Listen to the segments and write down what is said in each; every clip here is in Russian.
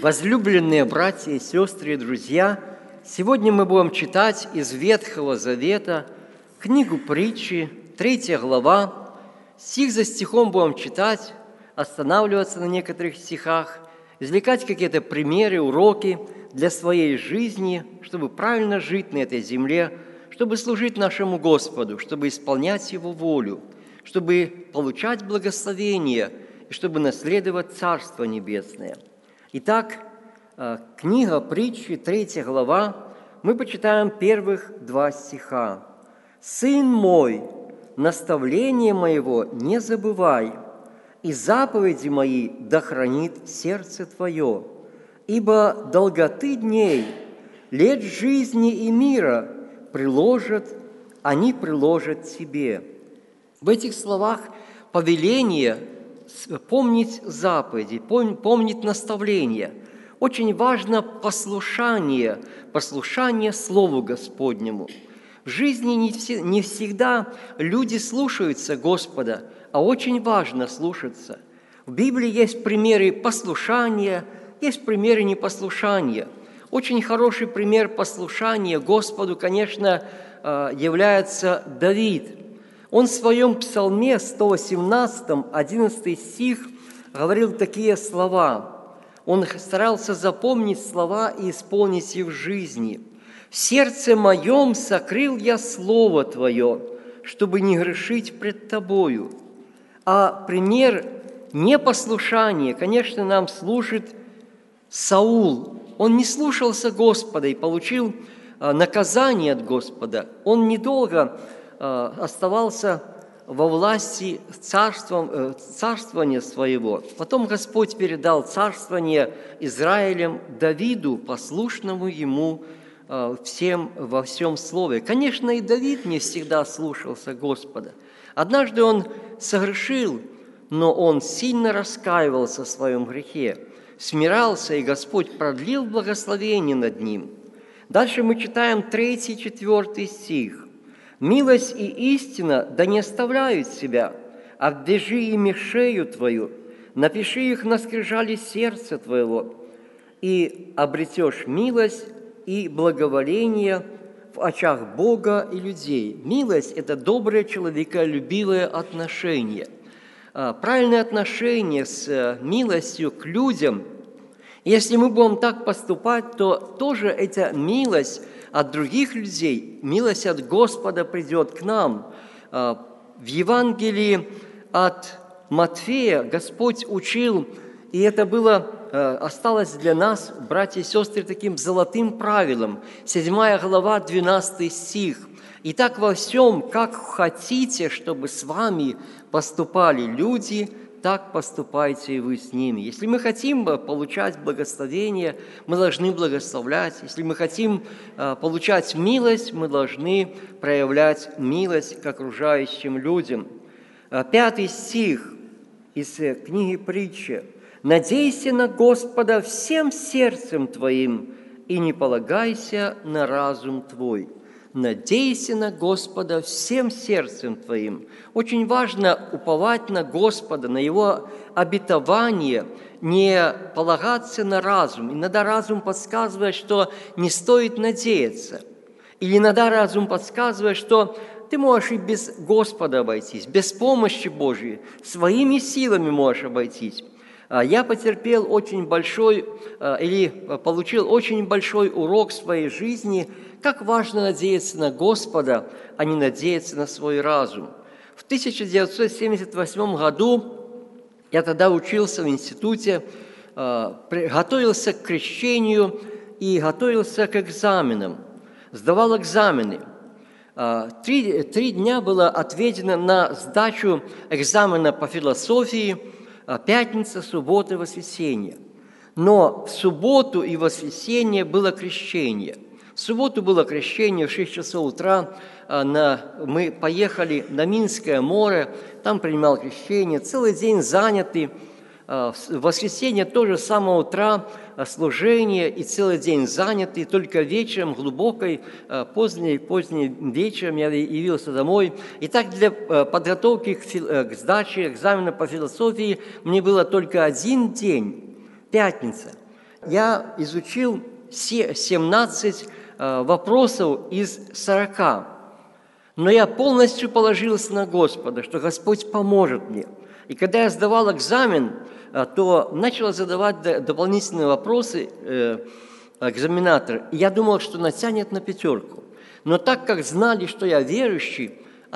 Возлюбленные братья и сестры и друзья, сегодня мы будем читать из Ветхого Завета книгу Притчи, 3 глава. Стих за стихом будем читать, останавливаться на некоторых стихах, извлекать какие-то примеры, уроки для своей жизни, чтобы правильно жить на этой земле, чтобы служить нашему Господу, чтобы исполнять Его волю, чтобы получать благословение и чтобы наследовать Царство Небесное. Итак, книга Притчи, 3 глава, мы почитаем первых 2 стиха. «Сын мой, наставление моего не забывай, и заповеди мои да хранит сердце твое, ибо долготы дней, лет жизни и мира они приложат тебе». В этих словах повеление помнить заповеди, помнить наставления. Очень важно послушание Слову Господнему. В жизни не всегда люди слушаются Господа, а очень важно слушаться. В Библии есть примеры послушания, есть примеры непослушания. Очень хороший пример послушания Господу, конечно, является Давид. Он в своем псалме 118, 11 стих, говорил такие слова. Он старался запомнить слова и исполнить их в жизни. «В сердце моем сокрыл я Слово Твое, чтобы не грешить пред Тобою». А пример непослушания, конечно, нам служит Саул. Он не слушался Господа и получил наказание от Господа. Он недолго оставался во власти царствования своего. Потом Господь передал царствование Израилем Давиду, послушному ему во всем слове. Конечно, и Давид не всегда слушался Господа. Однажды он согрешил, но он сильно раскаивался в своем грехе, смирался, и Господь продлил благословение над ним. Дальше мы читаем 3-4 стих. «Милость и истина да не оставляют себя, обвяжи ими шею твою, напиши их на скрижали сердца твоего, и обретешь милость и благоволение в очах Бога и людей». Милость – это доброе человеколюбивое отношение. Правильное отношение с милостью к людям. Если мы будем так поступать, то тоже эта милость от других людей, милость от Господа придет к нам. В Евангелии от Матфея Господь учил, и это осталось для нас, братья и сестры, таким золотым правилом. 7 глава, 12 стих. «Итак, во всем, как хотите, чтобы с вами поступали люди, так поступайте и вы с ними». Если мы хотим получать благословение, мы должны благословлять. Если мы хотим получать милость, мы должны проявлять милость к окружающим людям. 5 стих из книги Притчи. «Надейся на Господа всем сердцем твоим и не полагайся на разум твой». «Надейся на Господа всем сердцем твоим». Очень важно уповать на Господа, на Его обетование, не полагаться на разум. Иногда разум подсказывает, что не стоит надеяться. Или иногда разум подсказывает, что ты можешь и без Господа обойтись, без помощи Божьей, своими силами можешь обойтись. Я получил очень большой урок в своей жизни, как важно надеяться на Господа, а не надеяться на свой разум. В 1978 году, я тогда учился в институте, готовился к крещению и готовился к экзаменам, сдавал экзамены. 3 дня было отведено на сдачу экзамена по философии, пятница, суббота и воскресенье. Но в субботу и воскресенье было крещение. В субботу было крещение в 6 часов утра. Мы поехали на Минское море, там принимал крещение. Целый день заняты. В воскресенье тоже с самого утра служение и целый день заняты. Только вечером, поздним вечером я явился домой. И так для подготовки к сдаче экзамена по философии мне было только один день, пятница. Я изучил 17 вопросов из 40, но я полностью положился на Господа, что Господь поможет мне. И когда я сдавал экзамен, то начал задавать дополнительные вопросы экзаменатор, и я думал, что натянет на 5. Но так как знали, что я верующий,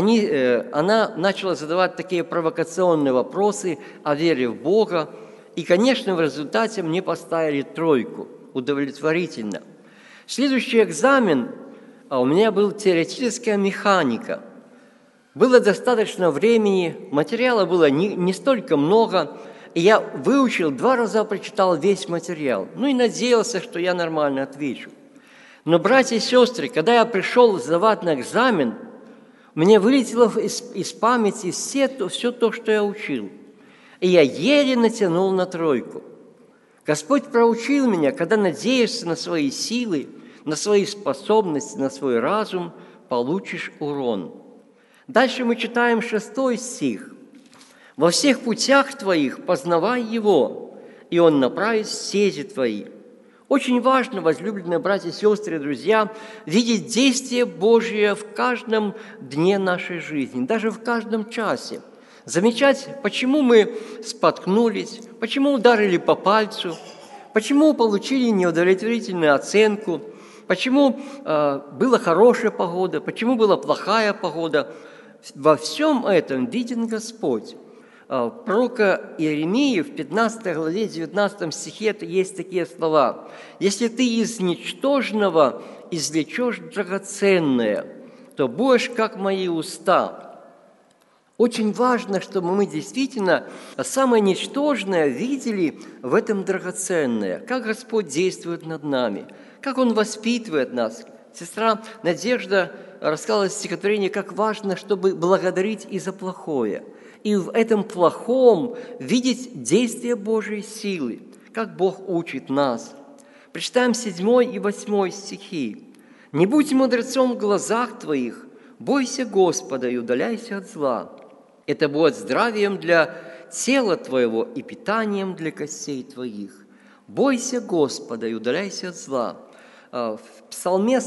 она начала задавать такие провокационные вопросы о вере в Бога, и, конечно, в результате мне поставили 3, удовлетворительно. Следующий экзамен у меня был теоретическая механика. Было достаточно времени, материала было не столько много, и я выучил, 2 раза прочитал весь материал, и надеялся, что я нормально отвечу. Но, братья и сестры, когда я пришел сдавать на экзамен, мне вылетело из памяти все то, что я учил, и я еле натянул на 3. Господь проучил меня, когда надеешься на свои силы, на свои способности, на свой разум, получишь урон. Дальше мы читаем 6 стих. «Во всех путях твоих познавай Его, и Он направит стези твои». Очень важно, возлюбленные братья и сестры, друзья, видеть действие Божие в каждом дне нашей жизни, даже в каждом часе. Замечать, почему мы споткнулись, почему ударили по пальцу, почему получили неудовлетворительную оценку, почему была хорошая погода, почему была плохая погода. Во всем этом виден Господь. Пророка Иеремии в 15 главе, 19 стихе есть такие слова: «Если ты из ничтожного извлечешь драгоценное, то будешь, как мои уста». Очень важно, чтобы мы действительно самое ничтожное видели в этом драгоценное, как Господь действует над нами, как Он воспитывает нас. Сестра Надежда рассказала стихотворение, как важно, чтобы благодарить и за плохое. И в этом плохом видеть действие Божьей силы, как Бог учит нас. Прочитаем 7 и 8 стихи. «Не будь мудрецом в глазах твоих, бойся Господа и удаляйся от зла. Это будет здравием для тела твоего и питанием для костей твоих. Бойся Господа и удаляйся от зла». В Псалме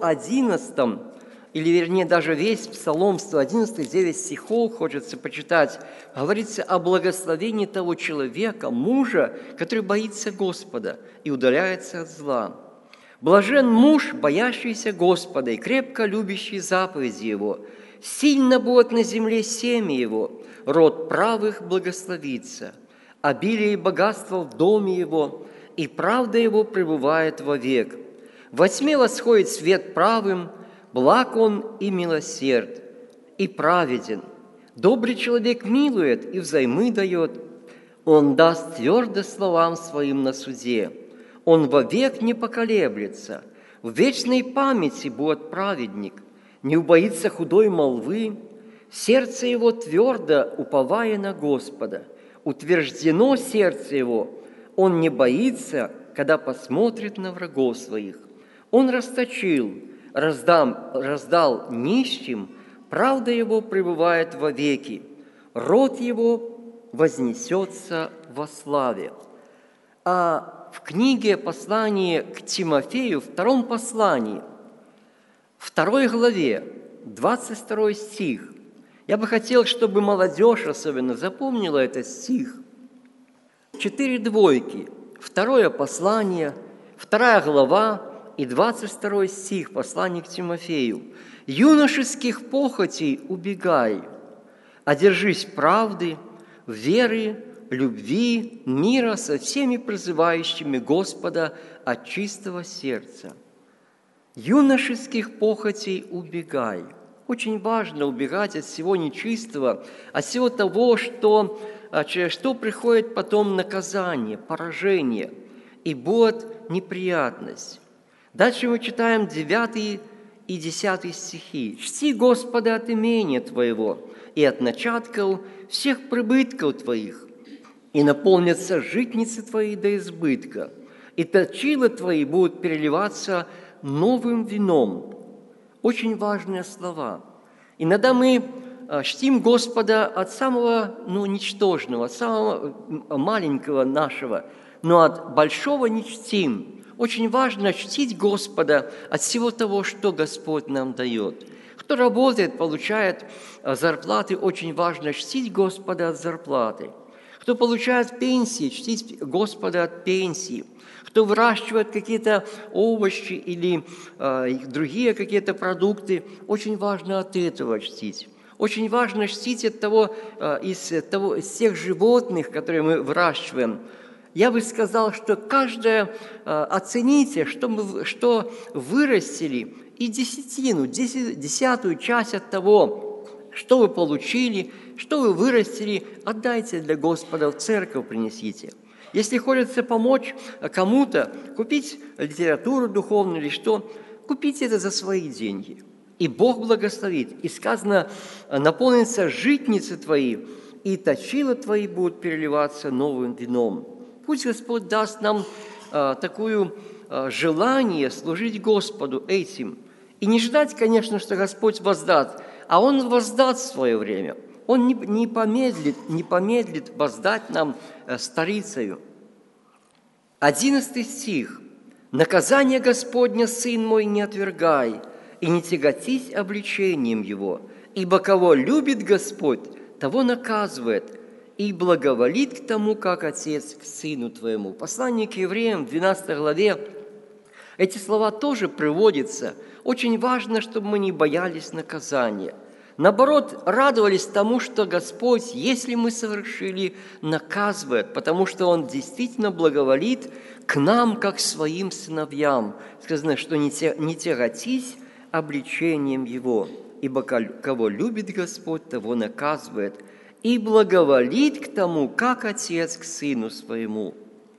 111, или вернее даже весь Псалом 111, 9 стихов хочется почитать, говорится о благословении того человека, мужа, который боится Господа и удаляется от зла. «Блажен муж, боящийся Господа и крепко любящий заповеди Его. Сильно будет на земле семя его, род правых благословится. Обилие и богатство в доме его, и правда его пребывает вовек. Во тьме восходит свет правым, благ он и милосерд, и праведен. Добрый человек милует и взаймы дает. Он даст твердо словам своим на суде. Он вовек не поколеблется. В вечной памяти будет праведник. Не убоится худой молвы. Сердце его твердо, уповая на Господа. Утверждено сердце его. Он не боится, когда посмотрит на врагов своих. Он расточил, раздал нищим, правда его пребывает вовеки, род его вознесется во славе. А в книге «Послание к Тимофею», втором послании, 2 главе, 22 стих, я бы хотел, чтобы молодежь особенно запомнила этот стих. 4 двойки, 2 послание, 2 глава и 22 стих, послание к Тимофею. «Юношеских похотей убегай, одержись правды, веры, любви, мира со всеми призывающими Господа от чистого сердца». Юношеских похотей убегай. Очень важно убегать от всего нечистого, от всего того, через что приходит потом наказание, поражение, и будет неприятность. Дальше мы читаем 9 и 10 стихи. «Чти Господа от имения твоего и от начатков всех прибытков твоих, и наполнятся житницы твои до избытка, и точила твои будут переливаться новым вином». Очень важные слова. Иногда мы чтим Господа от самого ничтожного, от самого маленького нашего, но от большого не чтим. Очень важно чтить Господа от всего того, что Господь нам дает. Кто работает, получает зарплаты, очень важно чтить Господа от зарплаты. Кто получает пенсии, чтить Господа от пенсии. Кто выращивает какие-то овощи или другие какие-то продукты, очень важно от этого чтить. Очень важно чтить от из тех животных, которые мы выращиваем. Я бы сказал, что каждое оцените, что вырастили, и десятую часть от того, что вы получили, что вы вырастили, отдайте для Господа, в церковь принесите. Если хочется помочь кому-то, купить литературу духовную или что, купите это за свои деньги. И Бог благословит. И сказано, наполнятся житницы твои, и точила твои будут переливаться новым вином. Пусть Господь даст нам такое желание служить Господу этим. И не ждать, конечно, что Господь воздаст, а Он воздаст в свое время. Он не помедлит воздать нам старицею. 11 стих. «Наказание Господня, сын мой, не отвергай, и не тяготись обличением его, ибо кого любит Господь, того наказывает, и благоволит к тому, как отец к сыну твоему». Послание к евреям в 12 главе эти слова тоже приводятся. Очень важно, чтобы мы не боялись наказания. Наоборот, радовались тому, что Господь, если мы совершили, наказывает, потому что Он действительно благоволит к нам, как своим сыновьям. Сказано, что не тяготись обличением Его, ибо кого любит Господь, того наказывает, и благоволит к тому, как отец к сыну своему.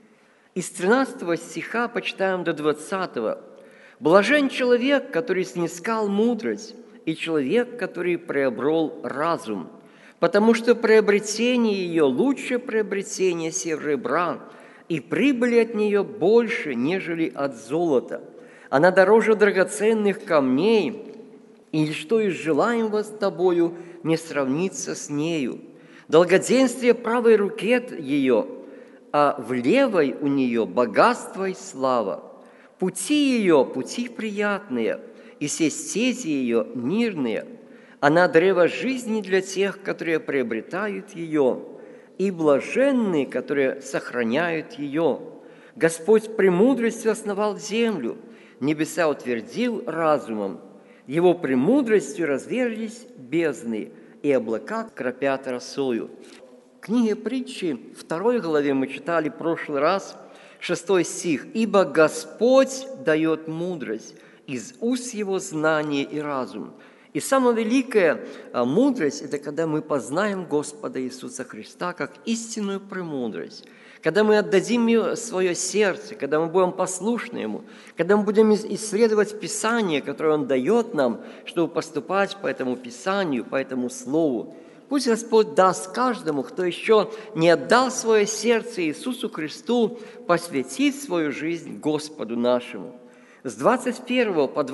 Из 13 стиха почитаем до 20. «Блажен человек, который снискал мудрость, и человек, который приобрел разум, потому что приобретение ее лучше приобретения серебра, и прибыли от нее больше, нежели от золота. Она дороже драгоценных камней, и ничто из желаемого с тобою не сравнится с нею. Долгоденствие правой руке ее, а в левой у нее богатство и слава. Пути ее, пути приятные, и все стези ее мирные. Она древо жизни для тех, которые приобретают ее, и блаженные, которые сохраняют ее. Господь премудростью основал землю, небеса утвердил разумом. Его премудростью разверлись бездны, и облака кропят росою». В книге Притчи, 2 главе мы читали в прошлый раз, 6 стих. «Ибо Господь дает мудрость, из уст Его знание и разум». И самая великая мудрость – это когда мы познаем Господа Иисуса Христа как истинную премудрость. Когда мы отдадим свое сердце, когда мы будем послушны Ему, когда мы будем исследовать Писание, которое Он дает нам, чтобы поступать по этому Писанию, по этому Слову. Пусть Господь даст каждому, кто еще не отдал свое сердце Иисусу Христу, посвятить свою жизнь Господу нашему. С 21 по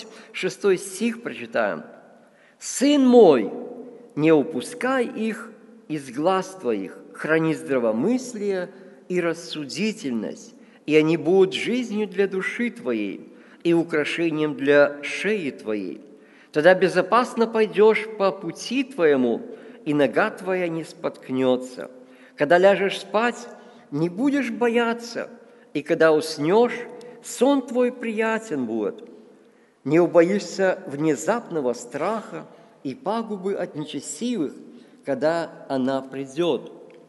26 стих прочитаем. «Сын мой, не упускай их из глаз твоих, храни здравомыслие и рассудительность, и они будут жизнью для души твоей и украшением для шеи твоей. Тогда безопасно пойдешь по пути твоему, и нога твоя не споткнется. Когда ляжешь спать, не будешь бояться, и когда уснешь, сон твой приятен будет. Не убоишься внезапного страха и пагубы от нечестивых, когда она придет.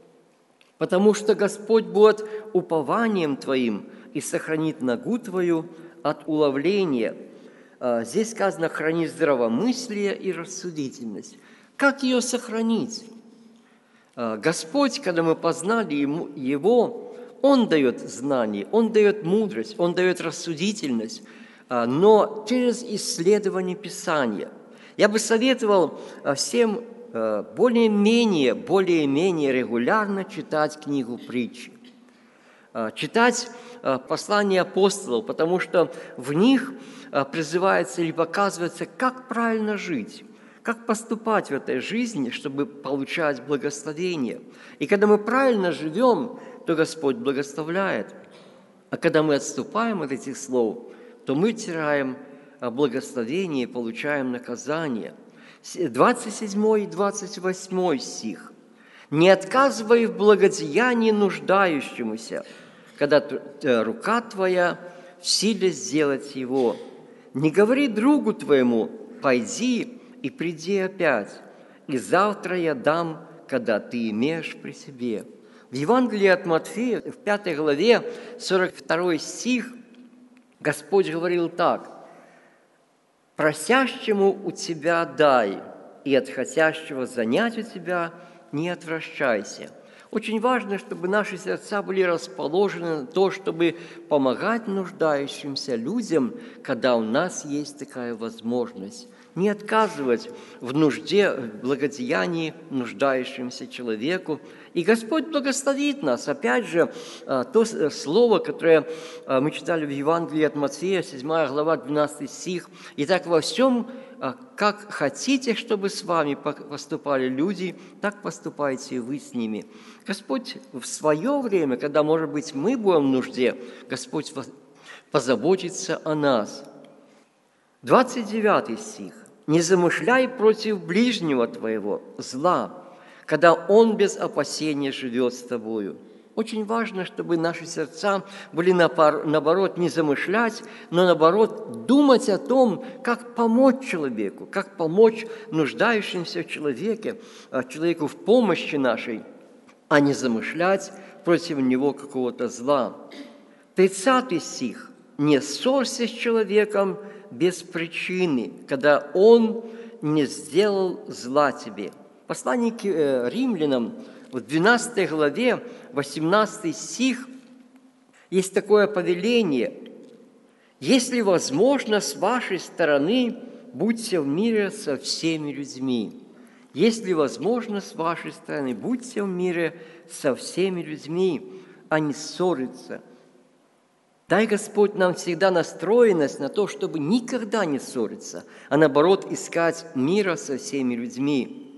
Потому что Господь будет упованием твоим и сохранит ногу твою от уловления». Здесь сказано «храни здравомыслие и рассудительность». Как ее сохранить? Господь, когда мы познали Его, Он дает знание, Он дает мудрость, Он дает рассудительность, но через исследование Писания. Я бы советовал всем более-менее регулярно читать книгу Притчи, читать послания апостолов, потому что в них призывается или показывается, как правильно жить, как поступать в этой жизни, чтобы получать благословение. И когда мы правильно живем, то Господь благословляет. А когда мы отступаем от этих слов, то мы теряем благословение и получаем наказание. 27 и 28 стих. «Не отказывай в благодеянии нуждающемуся, когда рука твоя в силе сделать его. Не говори другу твоему: пойди и приди опять, и завтра я дам, когда ты имеешь при себе». В Евангелии от Матфея, в 5 главе, 42 стих, Господь говорил так: «Просящему у тебя дай, и от хотящего занять у тебя не отвращайся». Очень важно, чтобы наши сердца были расположены на то, чтобы помогать нуждающимся людям, когда у нас есть такая возможность. Не отказывать в нужде, в благодеянии нуждающемуся человеку. И Господь благословит нас. Опять же, то слово, которое мы читали в Евангелии от Матфея, 7 глава, 12 стих. «Итак, во всем, как хотите, чтобы с вами поступали люди, так поступайте и вы с ними». Господь в свое время, когда, может быть, мы будем в нужде, Господь позаботится о нас. 29 стих. «Не замышляй против ближнего твоего зла, когда он без опасения живет с тобою». Очень важно, чтобы наши сердца были, наоборот, не замышлять, но, наоборот, думать о том, как помочь человеку, как помочь нуждающимся в человеке, человеку в помощи нашей, а не замышлять против него какого-то зла. 30 стих. «Не ссорься с человеком без причины, когда он не сделал зла тебе». Послание к римлянам в 12 главе, 18 стих, есть такое повеление: «Если возможно, с вашей стороны, будьте в мире со всеми людьми». Если возможно, с вашей стороны, будьте в мире со всеми людьми, а не ссориться. Дай, Господь, нам всегда настроенность на то, чтобы никогда не ссориться, а наоборот искать мира со всеми людьми.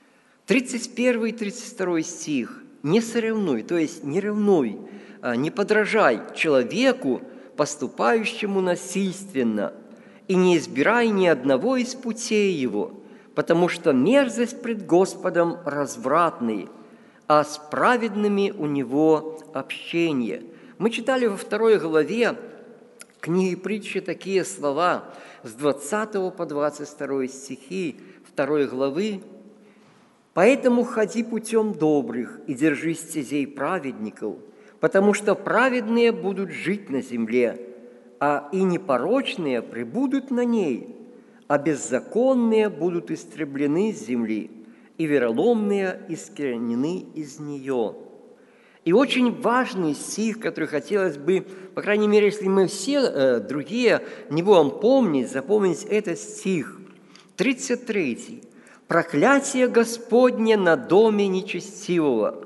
31 и 32 стих. «Не соревнуй», то есть не ревнуй, не подражай человеку, поступающему насильственно, и не избирай ни одного из путей его, потому что мерзость пред Господом развратный, а с праведными у него общение». Мы читали во 2 главе книги Притчи такие слова с 20 по 22 стихи 2 главы. «Поэтому ходи путем добрых и держи стезей праведников, потому что праведные будут жить на земле, а и непорочные пребудут на ней, а беззаконные будут истреблены с земли, и вероломные искоренены из нее». И очень важный стих, который хотелось бы, по крайней мере, если мы все другие не будем помнить, запомнить этот стих, 33. «Проклятие Господне на доме нечестивого,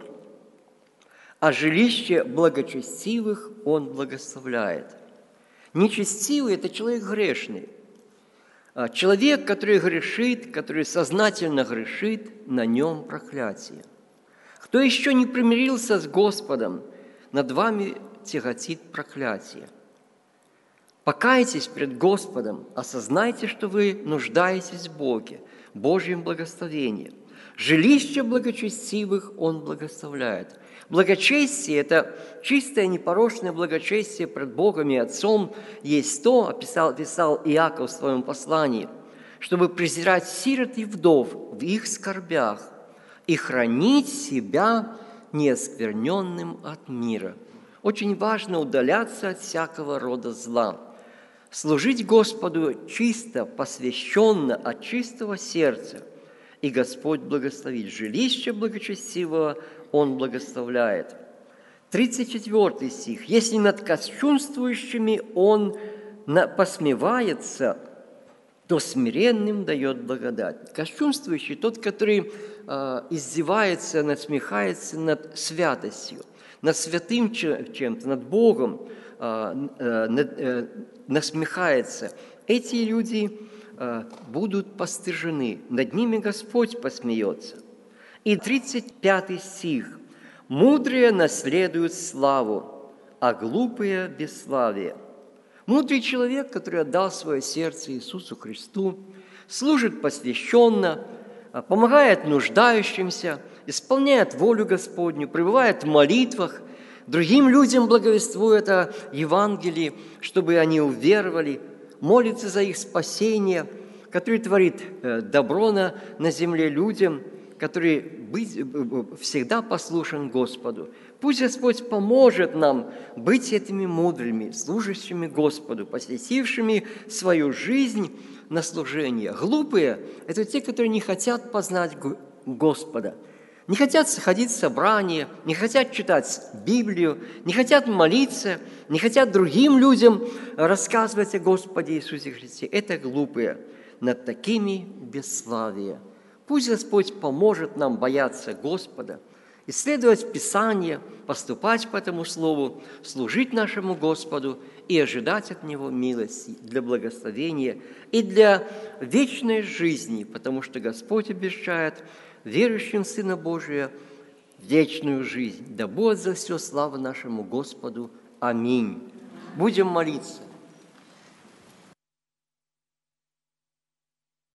а жилище благочестивых Он благословляет». Нечестивый – это человек грешный. Человек, который грешит, который сознательно грешит, на нем проклятие. Кто еще не примирился с Господом, над вами тяготит проклятие. Покайтесь пред Господом, осознайте, что вы нуждаетесь в Боге, Божьем благословении. Жилище благочестивых Он благословляет. Благочестие – это чистое, непорочное благочестие пред Богом и Отцом. Есть то, писал Иаков в своем послании, чтобы презирать сирот и вдов в их скорбях и хранить себя неоскверненным от мира. Очень важно удаляться от всякого рода зла, служить Господу чисто, посвященно, от чистого сердца, и Господь благословит. Жилище благочестивого Он благословляет. 34 стих. «Если над кощунствующими Он посмевается, то смиренным дает благодать». Кощунствующий – тот, который издевается, насмехается над святостью, над святым чем-то, над Богом, насмехается. Эти люди будут постыжены, над ними Господь посмеется. И 35 стих. Мудрые наследуют славу, а глупые – бесславие. Мудрый человек, который отдал свое сердце Иисусу Христу, служит посвященно, помогает нуждающимся, исполняет волю Господню, пребывает в молитвах, другим людям благовествует о Евангелии, чтобы они уверовали, молится за их спасение, который творит добро на земле людям, который всегда послушен Господу. Пусть Господь поможет нам быть этими мудрыми, служащими Господу, посвятившими свою жизнь на служение. Глупые – это те, которые не хотят познать Господа, не хотят ходить в собрания, не хотят читать Библию, не хотят молиться, не хотят другим людям рассказывать о Господе Иисусе Христе. Это глупые. Над такими бесславие. Пусть Господь поможет нам бояться Господа, исследовать Писание, поступать по этому Слову, служить нашему Господу и ожидать от Него милости для благословения и для вечной жизни, потому что Господь обещает верующим в Сына Божия вечную жизнь. Да будет за все слава нашему Господу. Аминь. Будем молиться.